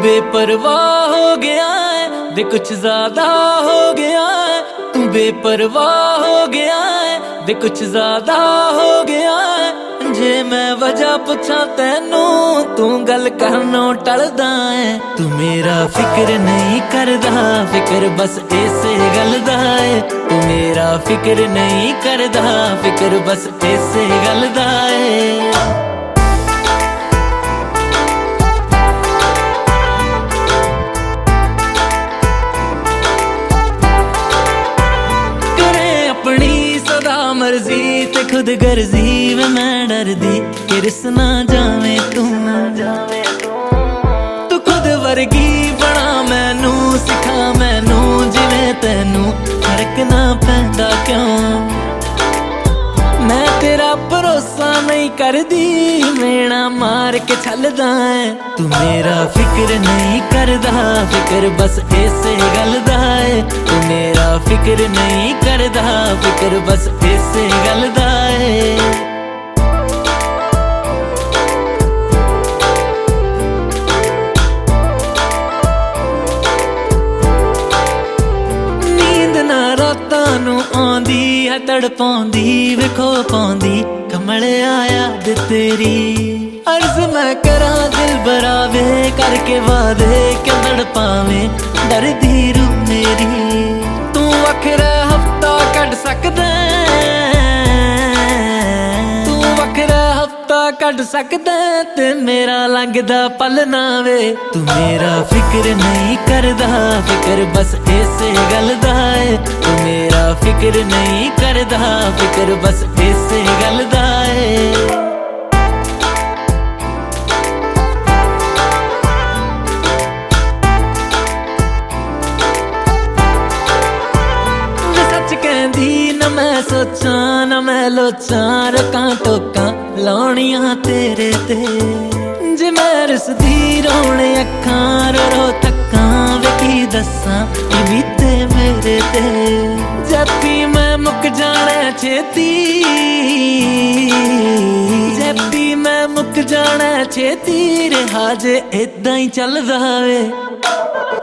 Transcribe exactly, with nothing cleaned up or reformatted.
बेपरवाह हो गया है वे कुछ ज्यादा हो गया है। तू बेपरवाह हो गया है वे कुछ ज्यादा हो गया है। जे मैं वजह पुछा तेनू तू गल करनों टलदा है। तू मेरा फिक्र नहीं करदा फिक्र बस ऐसे गल दा है। तू मेरा फिक्र नहीं करदा फिक्र बस ऐसे गल दा है। मर्जी ते खुद गर्जी वे मैं डरदी किरस ना जावे तू ना जावे तू खुद वर्गी बना मैनू सिखा मैनू जिवें तैनू फर्क ना पैंदा क्यों। मैं तेरा भरोसा नहीं करदी मेना मार के छलदा है। तू मेरा फिक्र नहीं करदा फिक्र बस ऐसे गल दा है। तू मेरा फिक्र नहीं करदा फिक्र बस ऐसे गल दा है। आंदी है तड़पांदी विखो पांदी कमले आया दे तेरी अर्ज मैं करा दिल बरावे करके वादे के तड़पावे डरदी रू मेरी। तू वखरा हफ्ता कट सकदा तू वखरा हफ्ता कट सकदा ते मेरा लंघदा पल ना वे। तू मेरा फिक्र नहीं करदा फिक्र बस ऐसे गल दा है। तू मेरा फिक्र नहीं करदा फिक्र बस ऐसे गल दा है। न मैं सोचा न मैं लोचा रकां टोकां लाउणियां तेरे ते जे मैं रसदी रोने अखां रो रो थकां वे की दस्सां कि बीते मेरे ते। जप्पी मैं मुक जाना छेती जप्पी मैं मुक जाना छेती रहा जे इदां ही चलदा वे।